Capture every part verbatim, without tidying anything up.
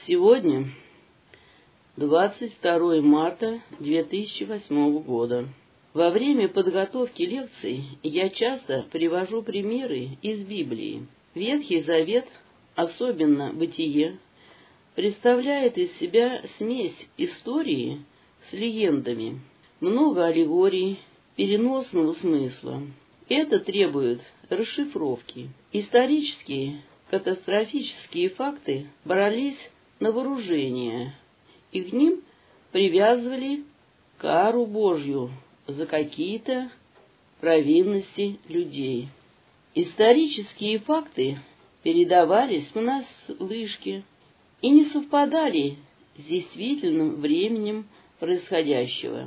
Сегодня двадцать второе марта две тысячи восьмого года. Во время подготовки лекций я часто привожу примеры из Библии. Ветхий Завет, особенно Бытие, представляет из себя смесь истории с легендами, много аллегорий, переносного смысла. Это требует расшифровки. Исторические катастрофические факты брались на вооружение, и к ним привязывали кару Божью за какие-то провинности людей. Исторические факты передавались понаслышке и не совпадали с действительным временем происходящего.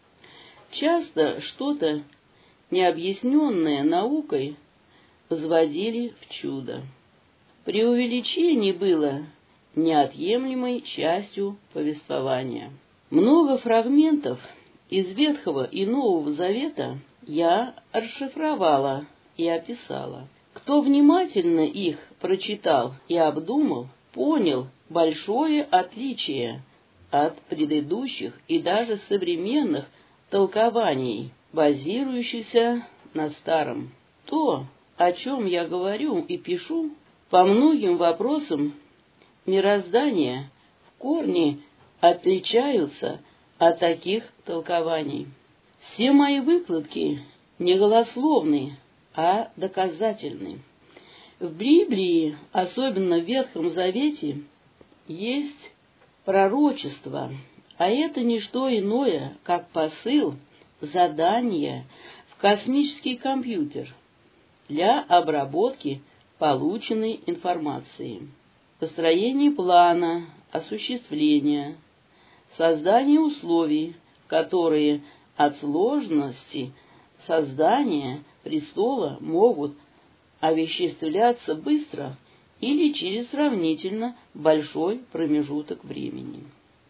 Часто что-то, необъясненное наукой, возводили в чудо. Преувеличение было неотъемлемой частью повествования. Много фрагментов из Ветхого и Нового Завета я расшифровала и описала. Кто внимательно их прочитал и обдумал, понял большое отличие от предыдущих и даже современных толкований, базирующихся на старом. То, о чем я говорю и пишу, по многим вопросам мироздания в корне отличаются от таких толкований. Все мои выкладки не голословны, а доказательны. В Библии, особенно в Ветхом Завете, есть пророчество, а это не что иное, как посыл, задание в космический компьютер для обработки полученной информации. Построение плана, осуществление, создание условий, которые от сложности создания престола могут овеществляться быстро или через сравнительно большой промежуток времени.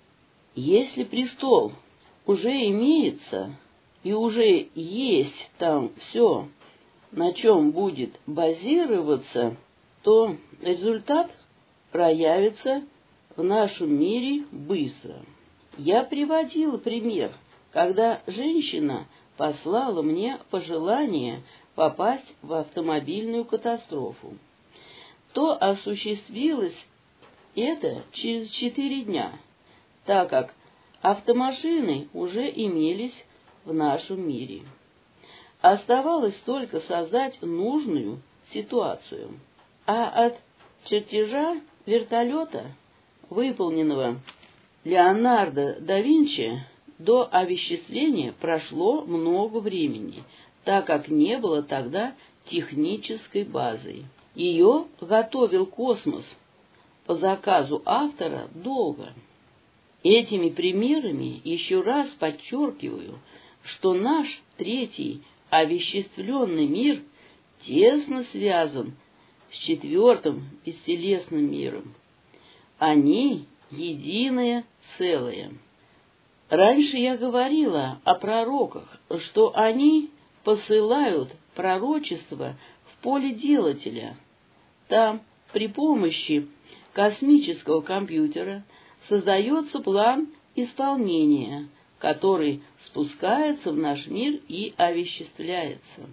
Если престол уже имеется и уже есть там все, на чем будет базироваться, то результат проявится в нашем мире быстро. Я приводила пример, когда женщина послала мне пожелание попасть в автомобильную катастрофу. То осуществилось это через четыре дня, так как автомашины уже имелись в нашем мире. Оставалось только создать нужную ситуацию, а от чертежа вертолета, выполненного Леонардо да Винчи, до овеществления прошло много времени, так как не было тогда технической базы. Ее готовил космос по заказу автора долго. Этими примерами еще раз подчеркиваю, что наш третий овеществленный мир тесно связан с четвертым бестелесным миром. Они единое целое. Раньше я говорила о пророках, что они посылают пророчество в поле делателя. Там при помощи космического компьютера создается план исполнения, который спускается в наш мир и овеществляется.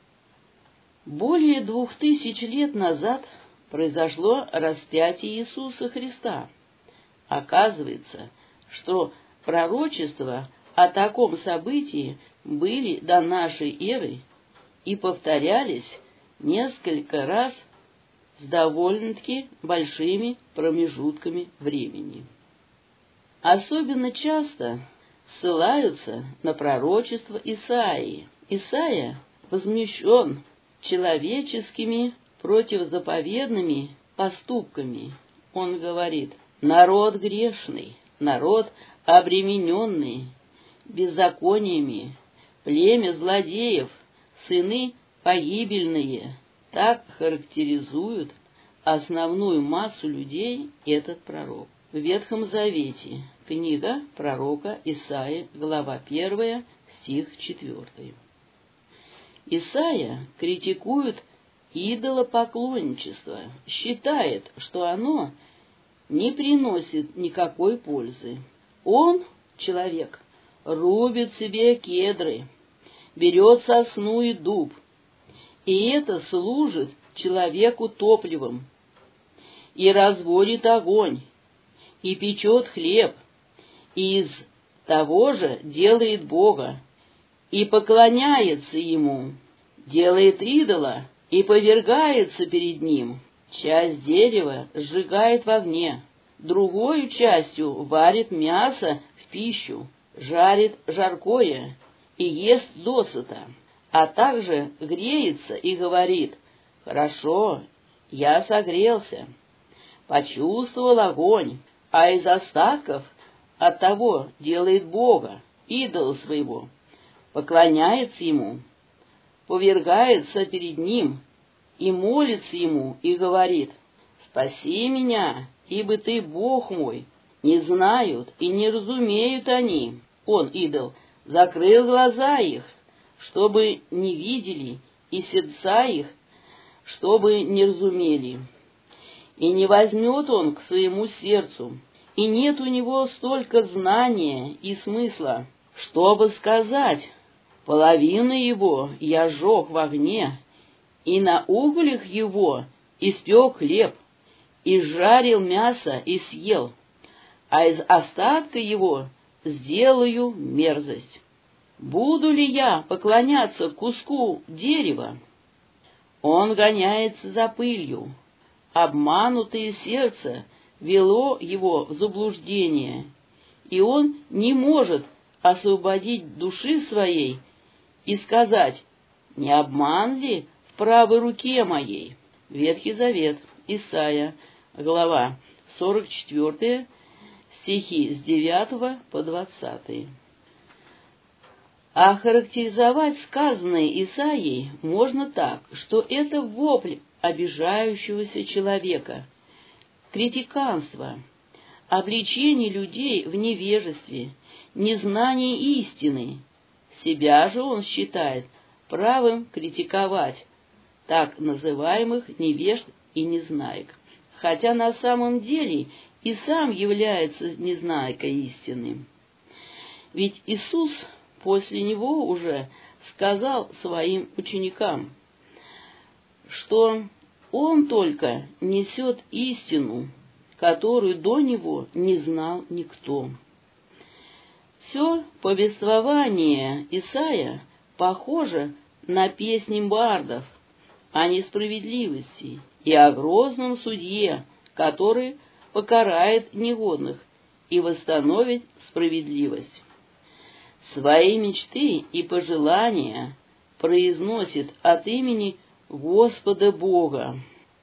Более двух тысяч лет назад произошло распятие Иисуса Христа. Оказывается, что пророчества о таком событии были до нашей эры и повторялись несколько раз с довольно-таки большими промежутками времени. Особенно часто ссылаются на пророчество Исаии. Исаия возмущен человеческими противозаповедными поступками. Он говорит: «Народ грешный, народ обремененный беззакониями, племя злодеев, сыны погибельные». Так характеризует основную массу людей этот пророк. В Ветхом Завете книга пророка Исаии, глава первая, стих четвёртый. Исаия критикует идолопоклонничество, считает, что оно не приносит никакой пользы. Он, человек, рубит себе кедры, берет сосну и дуб, и это служит человеку топливом, и разводит огонь, и печет хлеб, и из того же делает Бога, и поклоняется Ему, делает идола, и повергается перед Ним. Часть дерева сжигает в огне, другою частью варит мясо в пищу, жарит жаркое и ест досыта, а также греется и говорит: «Хорошо, я согрелся», почувствовал огонь, а из остатков от того делает Бога, идола своего, поклоняется Ему, повергается перед Ним и молится Ему и говорит: «Спаси меня, ибо Ты Бог мой». Не знают и не разумеют они, он, идол, закрыл глаза их, чтобы не видели, и сердца их, чтобы не разумели. И не возьмет он к своему сердцу, и нет у него столько знания и смысла, чтобы сказать: «Половину его я сжег в огне, и на углях его испек хлеб, и жарил мясо и съел, а из остатка его сделаю мерзость. Буду ли я поклоняться куску дерева?» Он гоняется за пылью, обманутое сердце вело его в заблуждение, и он не может освободить души своей и сказать: «Не обман ли в правой руке моей?» Ветхий Завет, Исайя, глава сорок четыре, стихи с девятого по двадцатый. Охарактеризовать сказанное Исаией можно так, что это вопль обижающегося человека, критиканство, обличение людей в невежестве, незнание истины. Себя же он считает правым критиковать так называемых невежд и незнаек, хотя на самом деле и сам является незнайкой истины. Ведь Иисус после него уже сказал своим ученикам, что он только несет истину, которую до него не знал никто. Все повествование Исаия похоже на песни бардов о несправедливости и о грозном судье, который покарает негодных и восстановит справедливость. Свои мечты и пожелания произносит от имени Господа Бога.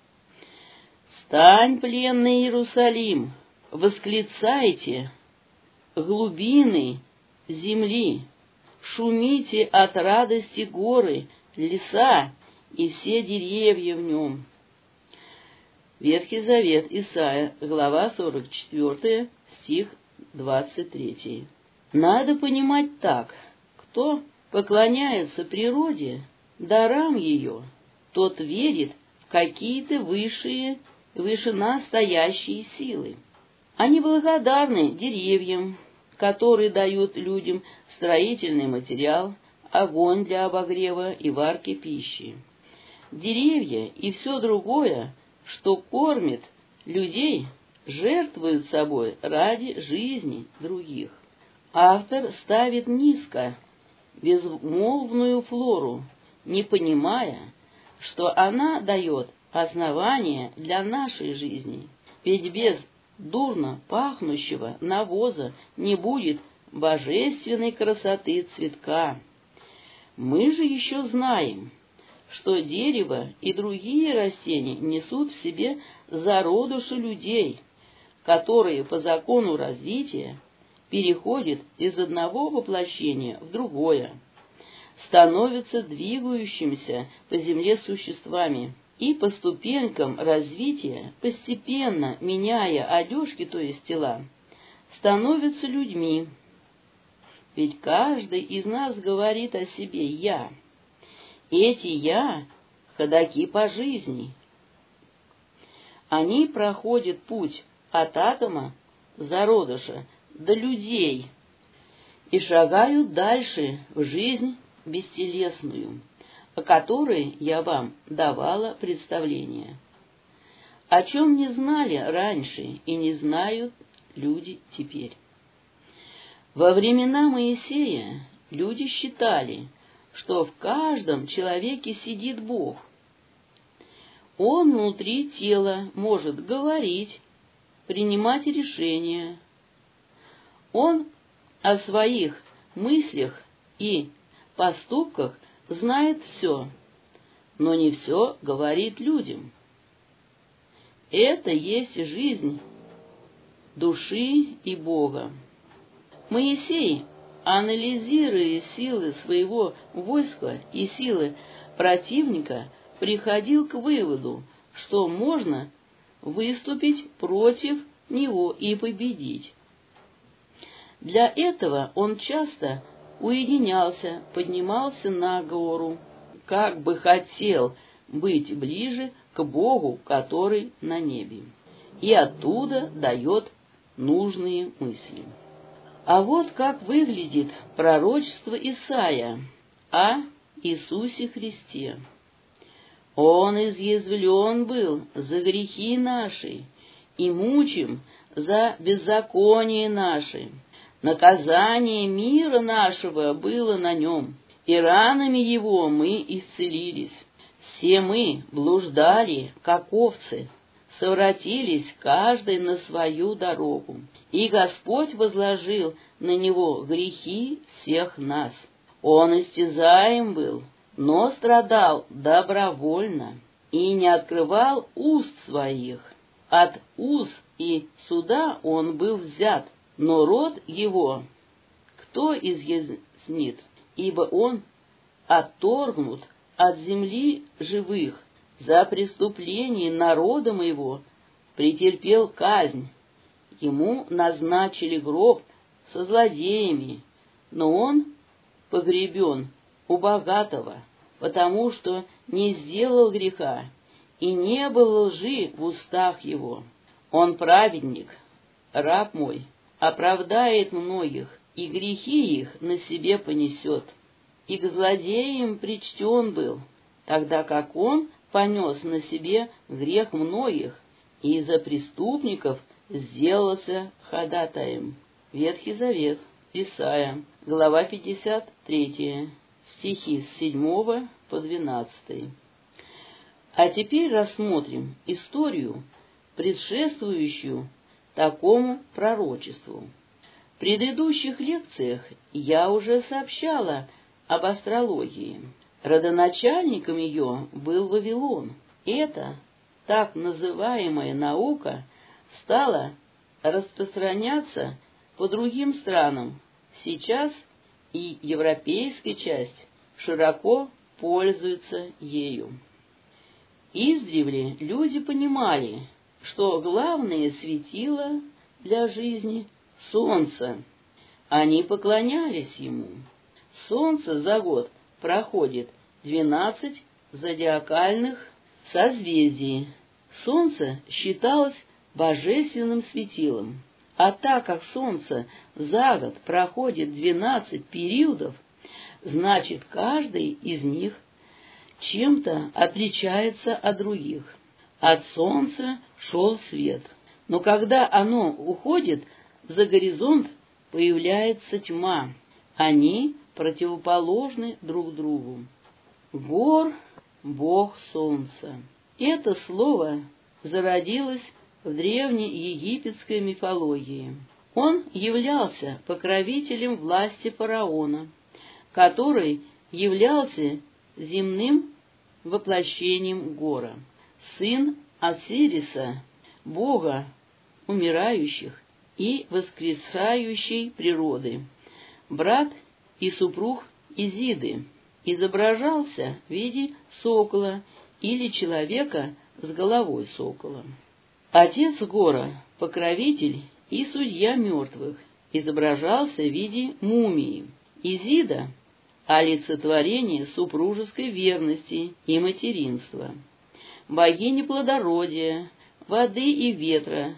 «Стань, пленный Иерусалим, восклицайте, глубины земли, шумите от радости горы, леса и все деревья в нем». Ветхий Завет, Исайя, глава сорок четыре, стих двадцать три. Надо понимать так: кто поклоняется природе, дарам ее, тот верит в какие-то высшие, вышенастоящие силы. Они благодарны деревьям, которые дают людям строительный материал, огонь для обогрева и варки пищи. Деревья и все другое, что кормит людей, жертвуют собой ради жизни других. Автор ставит низко безмолвную флору, не понимая, что она дает основание для нашей жизни. Ведь без дурно пахнущего навоза не будет божественной красоты цветка. Мы же еще знаем, что дерево и другие растения несут в себе зародыши людей, которые по закону развития переходят из одного воплощения в другое, становятся двигающимися по земле существами и по ступенькам развития, постепенно меняя одежки, то есть тела, становятся людьми. Ведь каждый из нас говорит о себе «я». Эти «я» — ходаки по жизни. Они проходят путь от атома, зародыша, до людей, и шагаю дальше в жизнь бестелесную, о которой я вам давала представление, о чем не знали раньше и не знают люди теперь. Во времена Моисея люди считали, что в каждом человеке сидит Бог. Он внутри тела может говорить, принимать решения. Он о своих мыслях и поступках знает все, но не все говорит людям. Это есть жизнь души и Бога. Моисей, анализируя силы своего войска и силы противника, приходил к выводу, что можно выступить против него и победить. Для этого он часто уединялся, поднимался на гору, как бы хотел быть ближе к Богу, который на небе, и оттуда дает нужные мысли. А вот как выглядит пророчество Исаия о Иисусе Христе. «Он изъязвлен был за грехи наши, и мучим за беззаконие наши. Наказание мира нашего было на нем, и ранами его мы исцелились. Все мы блуждали, как овцы, совратились каждый на свою дорогу, и Господь возложил на него грехи всех нас. Он истязаем был, но страдал добровольно, и не открывал уст своих. От уз и суда он был взят, но род его кто изъяснит, ибо он отторгнут от земли живых. За преступление народа моего претерпел казнь. Ему назначили гроб со злодеями, но он погребен у богатого, потому что не сделал греха, и не было лжи в устах его. Он праведник, раб мой, оправдает многих, и грехи их на себе понесет. И к злодеям причтен был, тогда как он понес на себе грех многих, и из-за преступников сделался ходатаем». Ветхий Завет, Исайя, глава пятьдесят три, стихи с седьмого по двенадцатый. А теперь рассмотрим историю, предшествующую такому пророчеству. В предыдущих лекциях я уже сообщала об астрологии. Родоначальником ее был Вавилон. Эта так называемая наука стала распространяться по другим странам. Сейчас и европейская часть широко пользуется ею. Издревле люди понимали, что главное светило для жизни — солнце. Они поклонялись ему. Солнце за год проходит двенадцать зодиакальных созвездий. Солнце считалось божественным светилом. А так как Солнце за год проходит двенадцать периодов, значит, каждый из них чем-то отличается от других. От Солнца шел свет, но когда оно уходит за горизонт, появляется тьма. Они противоположны друг другу. Гор — бог солнца. Это слово зародилось в древнеегипетской мифологии. Он являлся покровителем власти фараона, который являлся земным воплощением Гора, сын Осириса, бога умирающих и воскресающей природы, брат и супруг Изиды, изображался в виде сокола или человека с головой сокола. Отец Гора, покровитель и судья мертвых, изображался в виде мумии. Изида — олицетворение супружеской верности и материнства. Богиня плодородия, воды и ветра,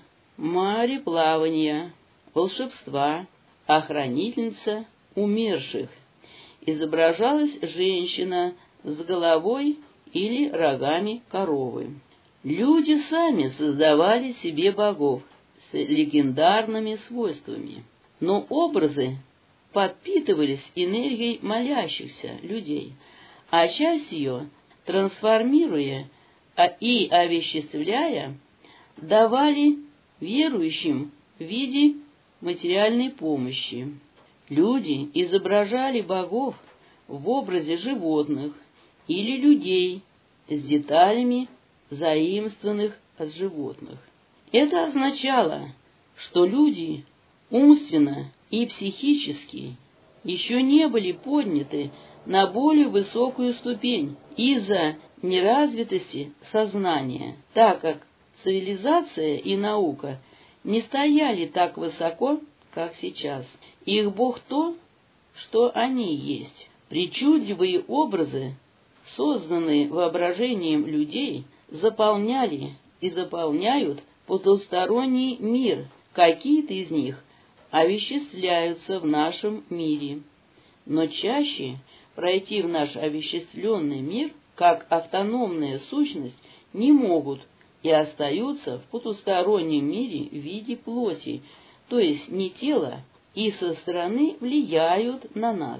мореплавания, волшебства, охранительница умерших. Изображалась женщина с головой или рогами коровы. Люди сами создавали себе богов с легендарными свойствами, но образы подпитывались энергией молящихся людей, а часть ее, трансформируя и овеществляя, давали верующим в виде материальной помощи. Люди изображали богов в образе животных или людей с деталями, заимствованных от животных. Это означало, что люди умственно и психически еще не были подняты на более высокую ступень из-за неразвитости сознания, так как цивилизация и наука не стояли так высоко, как сейчас. Их Бог то, что они есть. Причудливые образы, созданные воображением людей, заполняли и заполняют потусторонний мир. Какие-то из них овеществляются в нашем мире. Но чаще пройти в наш овеществленный мир, как автономная сущность, не могут и остаются в потустороннем мире в виде плоти, то есть не тела, и со стороны влияют на нас.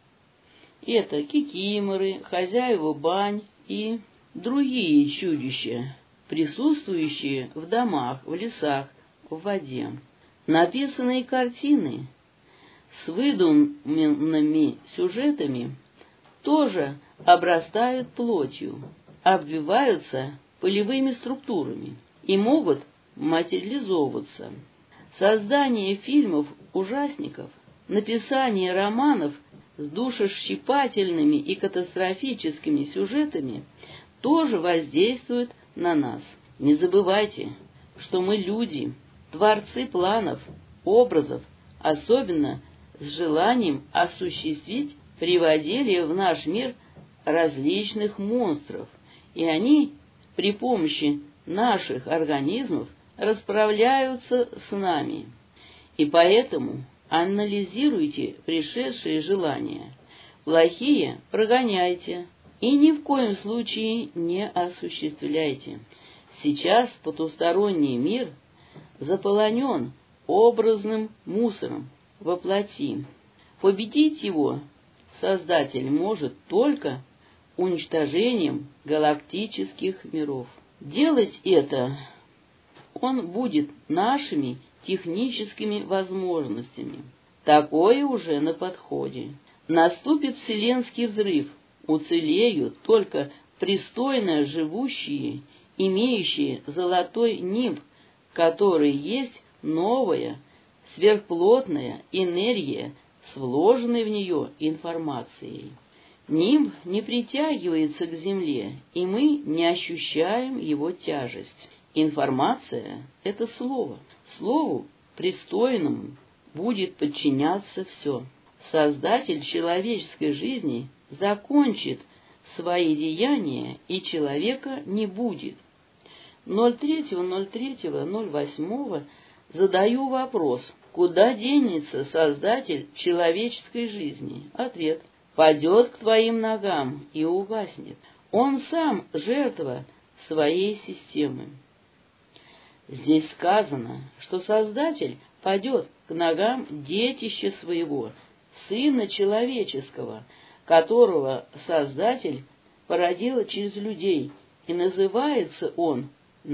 Это кикиморы, хозяева бань и другие чудища, присутствующие в домах, в лесах, в воде. Написанные картины с выдуманными сюжетами тоже обрастают плотью, обвиваются полевыми структурами и могут материализовываться. Создание фильмов-ужасников, написание романов с душещипательными и катастрофическими сюжетами тоже воздействует на нас. Не забывайте, что мы люди, творцы планов, образов, особенно с желанием осуществить приводили в наш мир различных монстров, и они при помощи наших организмов расправляются с нами. И поэтому анализируйте пришедшие желания. Плохие прогоняйте и ни в коем случае не осуществляйте. Сейчас потусторонний мир заполонен образным мусором во плоти. Победить его Создатель может только уничтожением галактических миров. Делать это он будет нашими техническими возможностями. Такое уже на подходе. Наступит вселенский взрыв, уцелеют только пристойно живущие, имеющие золотой нимб, который есть новая, сверхплотная энергия с вложенной в нее информацией. Нимб не притягивается к Земле, и мы не ощущаем его тяжесть. Информация — это слово. Слову пристойному будет подчиняться все. Создатель человеческой жизни закончит свои деяния, и человека не будет. ноль третьего ноль третьего ноль восьмого задаю вопрос: куда денется Создатель человеческой жизни? Ответ: падет к твоим ногам и угаснет. Он сам жертва своей системы. Здесь сказано, что Создатель падет к ногам детища своего, Сына Человеческого, которого Создатель породил через людей, и называется он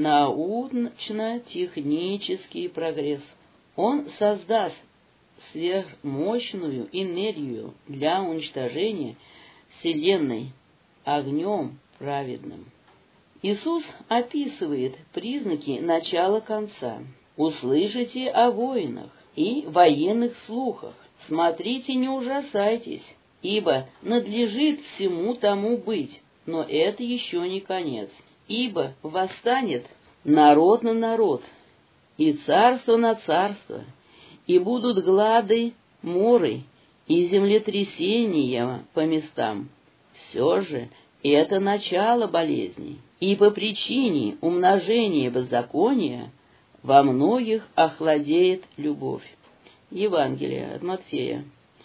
научно-технический прогресс. Он создаст сверхмощную энергию для уничтожения Вселенной огнем праведным. Иисус описывает признаки начала конца. Услышите о войнах и военных слухах. Смотрите, не ужасайтесь, ибо надлежит всему тому быть, но это еще не конец. Ибо восстанет народ на народ, и царство на царство, и будут глады, моры, и землетрясения по местам. Все же это начало болезней, и по причине умножения беззакония во многих охладеет любовь. Евангелие от Матфея,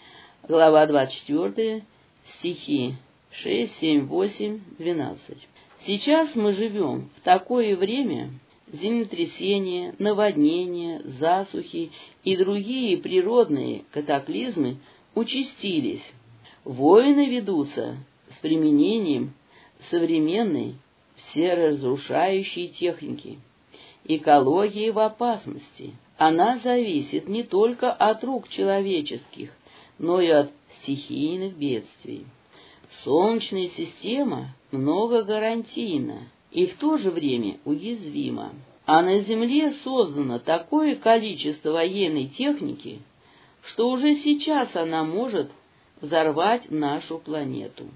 глава двадцать четвёртая, стихи шесть, семь, восемь, двенадцать. Сейчас мы живем в такое время: землетрясения, наводнения, засухи и другие природные катаклизмы участились. Войны ведутся с применением современной всеразрушающей техники. Экология в опасности. Она зависит не только от рук человеческих, но и от стихийных бедствий. Солнечная система многогарантийна и в то же время уязвима. А на Земле создано такое количество военной техники, что уже сейчас она может взорвать нашу планету.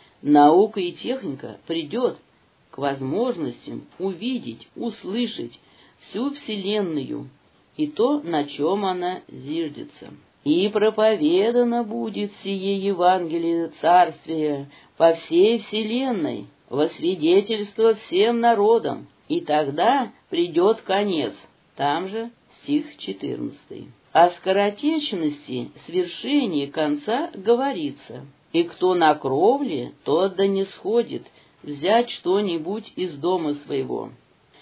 Наука и техника придет к возможностям увидеть, услышать всю Вселенную и то, на чем она зиждется. И проповедано будет сие Евангелие Царствия по всей Вселенной, во свидетельство всем народам, и тогда придет конец. Там же стих четырнадцатый. О скоротечности свершения конца говорится: «И кто на кровле, тот да не сходит взять что-нибудь из дома своего.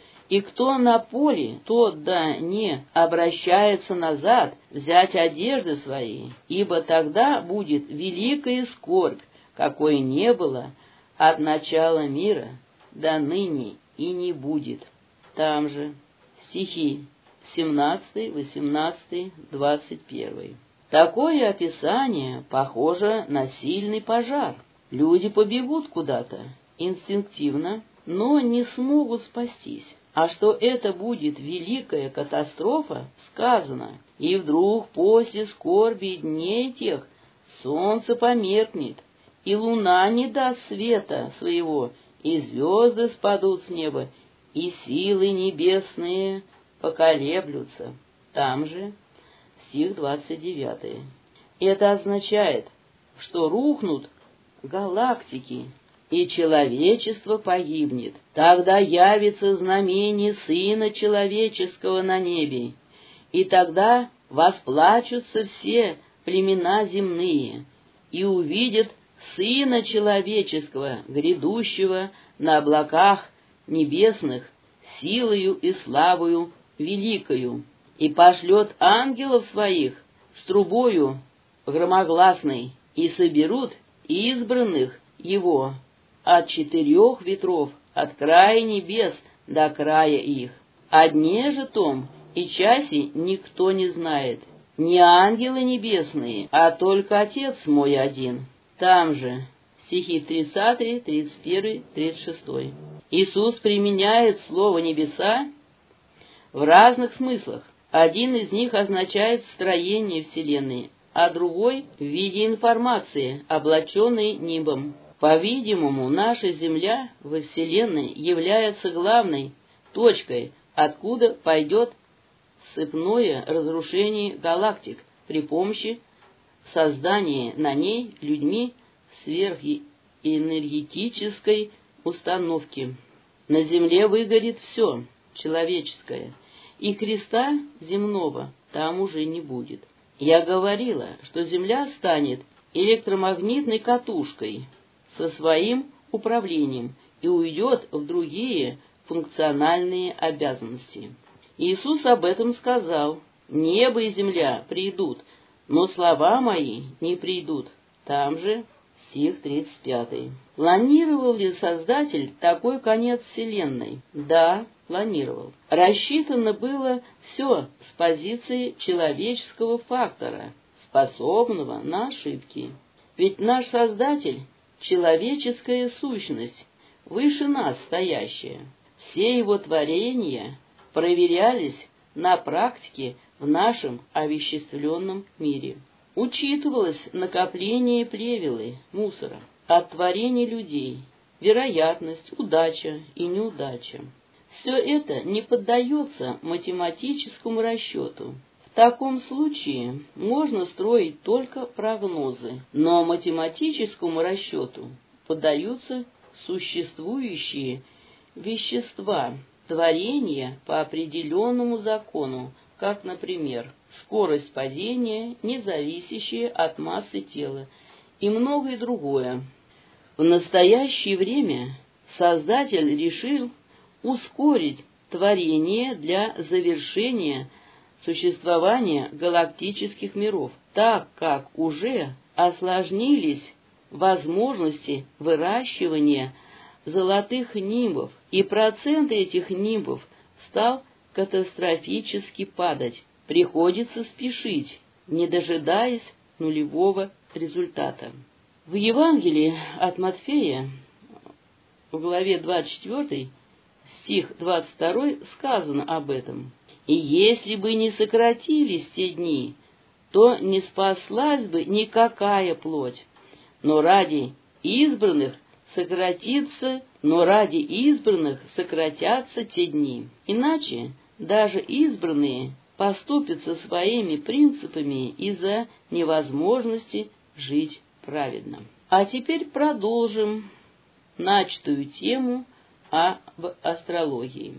И кто на поле, тот да не обращается назад взять одежды свои, ибо тогда будет великая скорбь, какой не было от начала мира до ныне и не будет». Там же стихи семнадцатый, восемнадцатый, двадцать первый. Такое описание похоже на сильный пожар. Люди побегут куда-то инстинктивно, но не смогут спастись. А что это будет великая катастрофа, сказано: «И вдруг после скорби дней тех солнце померкнет, и луна не даст света своего, и звезды спадут с неба, и силы небесные поколеблются». Там же стих двадцать девятый. Это означает, что рухнут галактики, и человечество погибнет. Тогда явится знамение Сына Человеческого на небе, и тогда восплачутся все племена земные, и увидят Сына Человеческого, грядущего на облаках небесных, силою и славою великою, и пошлет ангелов своих с трубою громогласной, и соберут избранных его от четырех ветров, от края небес до края их. О дне же том и часе никто не знает, не ангелы небесные, а только Отец мой один. Там же стихи тридцатый, тридцать первый, тридцать шестой. Иисус применяет слово «небеса» в разных смыслах. Один из них означает строение Вселенной, а другой — в виде информации, облаченной нимбом. По-видимому, наша Земля во Вселенной является главной точкой, откуда пойдет сыпное разрушение галактик при помощи создания на ней людьми сверхэнергетической установки. На Земле выгорит все человеческое, и креста земного там уже не будет. Я говорила, что Земля станет электромагнитной катушкой со своим управлением и уйдет в другие функциональные обязанности. Иисус об этом сказал: «Небо и земля придут, но слова мои не придут». Там же стих тридцать пятый. Планировал ли Создатель такой конец Вселенной? Да, планировал. Рассчитано было все с позиции человеческого фактора, способного на ошибки. Ведь наш Создатель — человеческая сущность, выше нас стоящая. Все его творения проверялись на практике в нашем овеществленном мире. Учитывалось накопление плевелы, мусора, от творений людей, вероятность, удача и неудача. Все это не поддается математическому расчету. В таком случае можно строить только прогнозы, но математическому расчету поддаются существующие вещества, творение по определенному закону, как, например, скорость падения, не зависящая от массы тела, и многое другое. В настоящее время Создатель решил ускорить творение для завершения существования галактических миров, так как уже осложнились возможности выращивания золотых нимбов, и процент этих нимбов стал катастрофически падать. Приходится спешить, не дожидаясь нулевого результата. В Евангелии от Матфея, в главе двадцать четвёртой, стих двадцать второй, сказано об этом. «И если бы не сократились те дни, то не спаслась бы никакая плоть, но ради избранных сократится, но ради избранных сократятся те дни. Иначе даже избранные поступятся своими принципами из-за невозможности жить праведно». А теперь продолжим начатую тему об астрологии.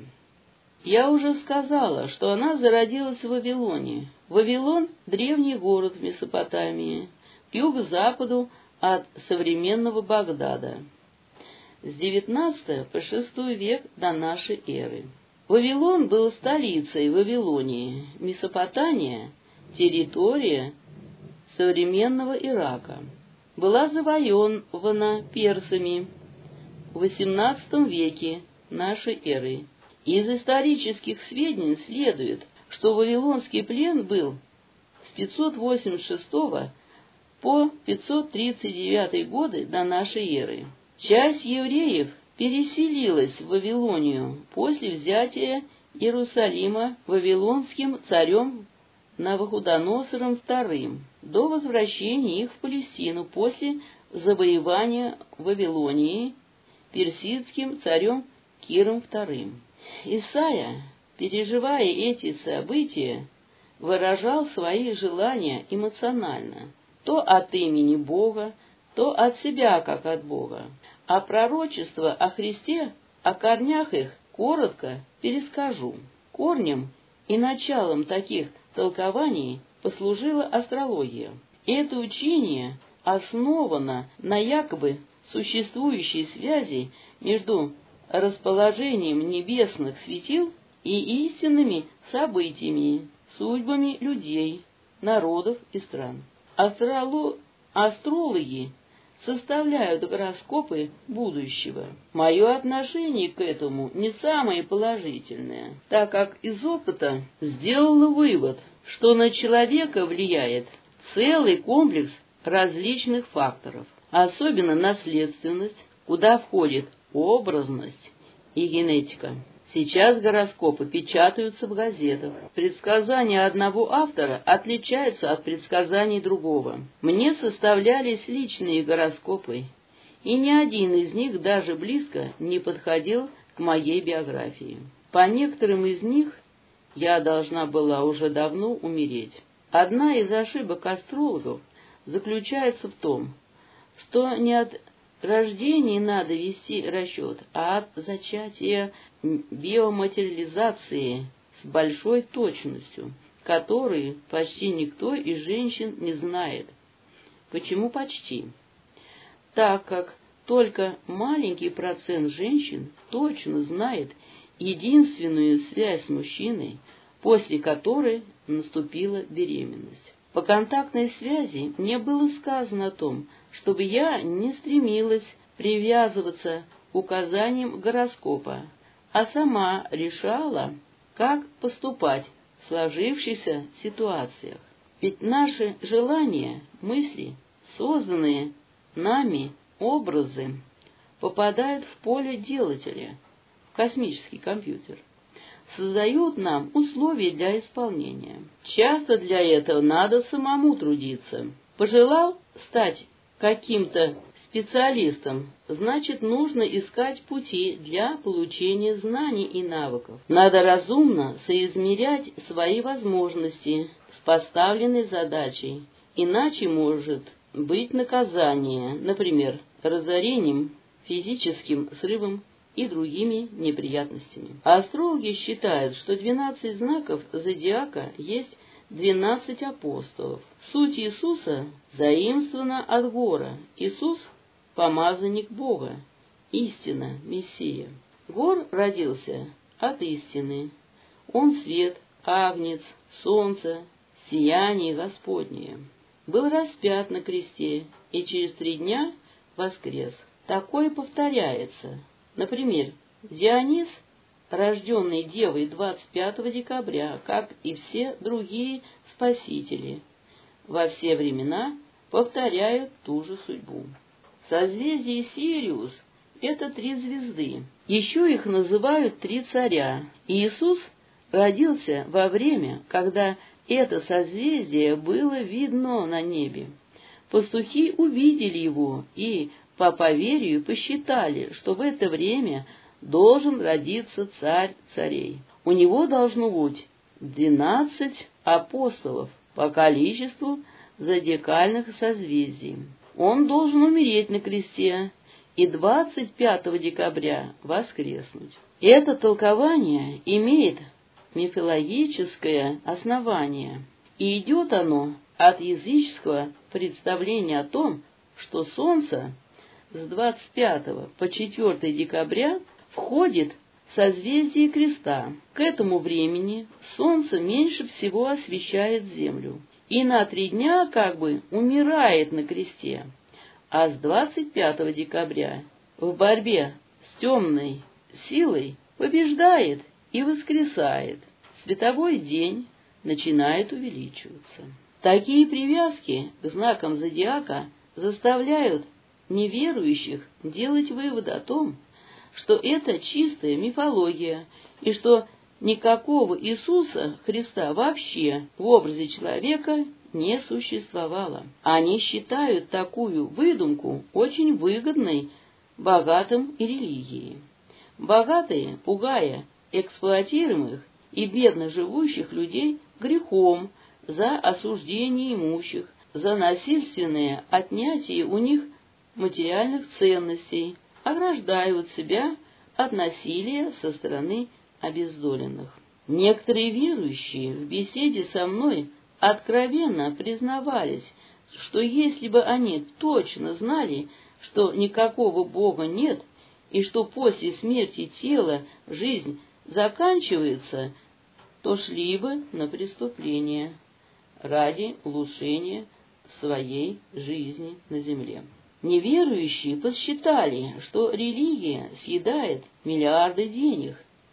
Я уже сказала, что она зародилась в Вавилоне. Вавилон – древний город в Месопотамии, к юго-западу от современного Багдада, с девятнадцатого по шестой век до нашей эры. Вавилон был столицей Вавилонии, Месопотамия – территория современного Ирака. Была завоевана персами в восемнадцатом веке нашей эры. Из исторических сведений следует, что вавилонский плен был с пятьсот восемьдесят шестого по пятьсот тридцать девятый годы до нашей эры. Часть евреев переселилась в Вавилонию после взятия Иерусалима вавилонским царем Навуходоносором вторым до возвращения их в Палестину после завоевания Вавилонии персидским царем Киром вторым. Исайя, переживая эти события, выражал свои желания эмоционально, то от имени Бога, то от себя, как от Бога. А пророчество о Христе, о корнях их, коротко перескажу. Корнем и началом таких толкований послужила астрология. Это учение основано на якобы существующей связи между расположением небесных светил и истинными событиями, судьбами людей, народов и стран. Астроло... Астрологи составляют гороскопы будущего. Мое отношение к этому не самое положительное, так как из опыта сделала вывод, что на человека влияет целый комплекс различных факторов, особенно наследственность, куда входит образность и генетика. Сейчас гороскопы печатаются в газетах. Предсказания одного автора отличаются от предсказаний другого. Мне составлялись личные гороскопы, и ни один из них даже близко не подходил к моей биографии. По некоторым из них я должна была уже давно умереть. Одна из ошибок астрологов заключается в том, что не от рождения надо вести расчет, а от зачатия биоматериализации с большой точностью, которую почти никто из женщин не знает. Почему почти? Так как только маленький процент женщин точно знает единственную связь с мужчиной, после которой наступила беременность. По контактной связи мне было сказано о том, чтобы я не стремилась привязываться к указаниям гороскопа, а сама решала, как поступать в сложившихся ситуациях. Ведь наши желания, мысли, созданные нами образы, попадают в поле делателя, в космический компьютер, создают нам условия для исполнения. Часто для этого надо самому трудиться. Пожелал стать каким-то специалистом, значит, нужно искать пути для получения знаний и навыков. Надо разумно соизмерять свои возможности с поставленной задачей, иначе может быть наказание, например, разорением, физическим срывом и другими неприятностями. Астрологи считают, что двенадцать знаков зодиака есть двенадцать апостолов. Суть Иисуса заимствована от Гора. Иисус – помазанник Бога, истина, Мессия. Гор родился от истины. Он свет, агнец, солнце, сияние Господнее. Был распят на кресте и через три дня воскрес. Такое повторяется. Например, Дионис, рожденный Девой двадцать пятого декабря, как и все другие спасители, во все времена повторяют ту же судьбу. Созвездие Сириус – это три звезды. Еще их называют три царя. Иисус родился во время, когда это созвездие было видно на небе. Пастухи увидели его и, по поверью, посчитали, что в это время должен родиться царь царей. У него должно быть двенадцать апостолов по количеству зодиакальных созвездий. Он должен умереть на кресте и двадцать пятого декабря воскреснуть. Это толкование имеет мифологическое основание, и идет оно от языческого представления о том, что Солнце с двадцать пятого по четвёртое декабря входит в созвездие Креста. К этому времени Солнце меньше всего освещает Землю и на три дня как бы умирает на кресте, а с двадцать пятого декабря в борьбе с темной силой побеждает и воскресает. Световой день начинает увеличиваться. Такие привязки к знакам зодиака заставляют неверующих делать вывод о том, что это чистая мифология и что никакого Иисуса Христа вообще в образе человека не существовало. Они считают такую выдумку очень выгодной богатым и религией. Богатые, пугая эксплуатируемых и бедно живущих людей грехом за осуждение имущих, за насильственное отнятие у них материальных ценностей, ограждают себя от насилия со стороны обездоленных. Некоторые верующие в беседе со мной откровенно признавались, что если бы они точно знали, что никакого Бога нет, и что после смерти тела жизнь заканчивается, то шли бы на преступление ради улучшения своей жизни на земле. Неверующие посчитали, что религия съедает миллиарды денег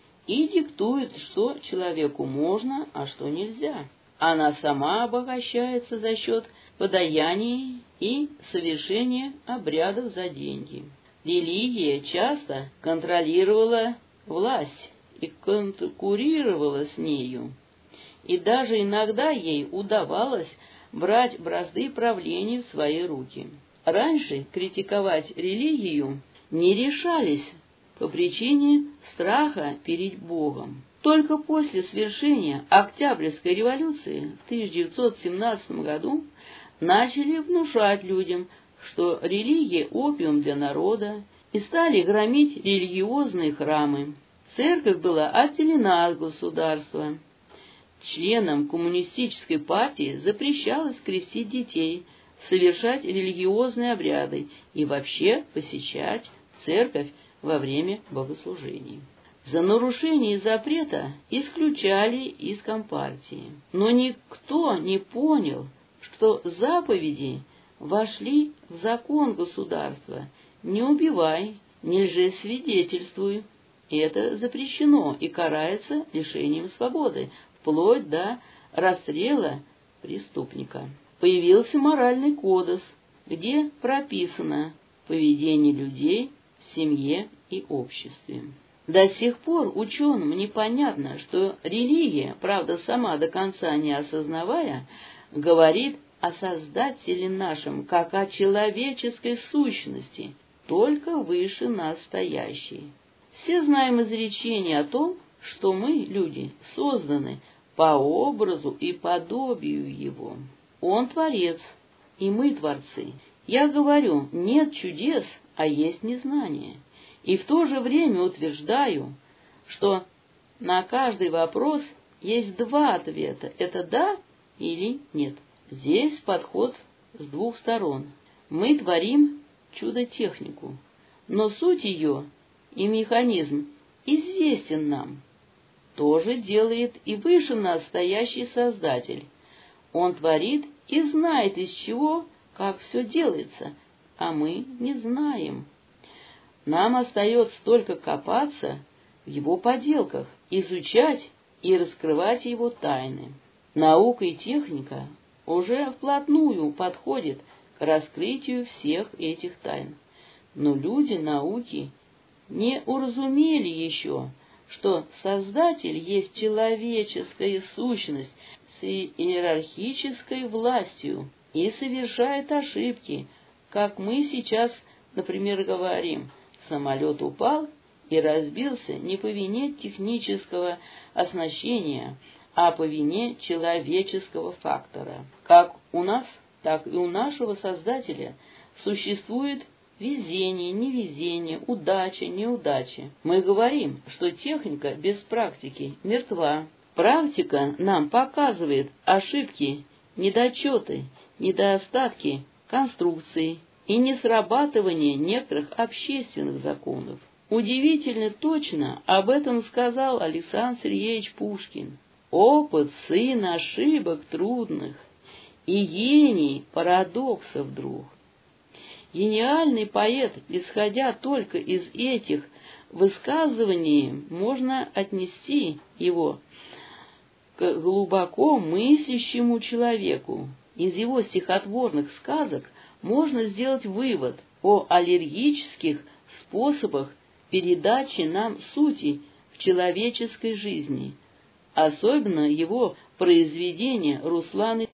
и диктует, что человеку можно, а что нельзя. Она сама обогащается за счет подаяний и совершения обрядов за деньги. Религия часто контролировала власть и конкурировала с нею, и даже иногда ей удавалось брать бразды правления в свои руки. Раньше критиковать религию не решались по причине страха перед Богом. Только после свершения Октябрьской революции в тысяча девятьсот семнадцатом году начали внушать людям, что религия – опиум для народа, и стали громить религиозные храмы. Церковь была отделена от государства. Членам коммунистической партии запрещалось крестить детей, совершать религиозные обряды и вообще посещать церковь во время богослужений. За нарушение запрета исключали из компартии. Но никто не понял, что заповеди вошли в закон государства. Не убивай, не лжесвидетельствуй. Это запрещено и карается лишением свободы, вплоть до расстрела преступника. Появился моральный кодекс, где прописано поведение людей в семье и обществе. До сих пор ученым непонятно, что религия, правда сама до конца не осознавая, говорит о Создателе нашем, как о человеческой сущности, только выше нас стоящей. Все знаем изречение о том, что мы, люди, созданы по образу и подобию Его. Он Творец, и мы Творцы. Я говорю, нет чудес, а есть незнание. И в то же время утверждаю, что на каждый вопрос есть два ответа. Это да или нет. Здесь подход с двух сторон. Мы творим чудо-технику, но суть ее и механизм известен нам. То же делает и выше нас стоящий Создатель. Он творит и знает, из чего, как все делается, а мы не знаем. Нам остается только копаться в его поделках, изучать и раскрывать его тайны. Наука и техника уже вплотную подходят к раскрытию всех этих тайн. Но люди науки не уразумели еще, что Создатель есть человеческая сущность с иерархической властью и совершает ошибки, как мы сейчас, например, говорим. Самолет упал и разбился не по вине технического оснащения, а по вине человеческого фактора. Как у нас, так и у нашего Создателя существует везение, невезение, удача, неудача. Мы говорим, что техника без практики мертва. Практика нам показывает ошибки, недочеты, недостатки конструкции и несрабатывание некоторых общественных законов. Удивительно точно об этом сказал Александр Сергеевич Пушкин. Опыт — сын ошибок трудных, и гений парадоксов друг. Гениальный поэт, исходя только из этих высказываний, можно отнести его к глубоко мыслящему человеку. Из его стихотворных сказок можно сделать вывод о аллергических способах передачи нам сути в человеческой жизни, особенно его произведения Руслана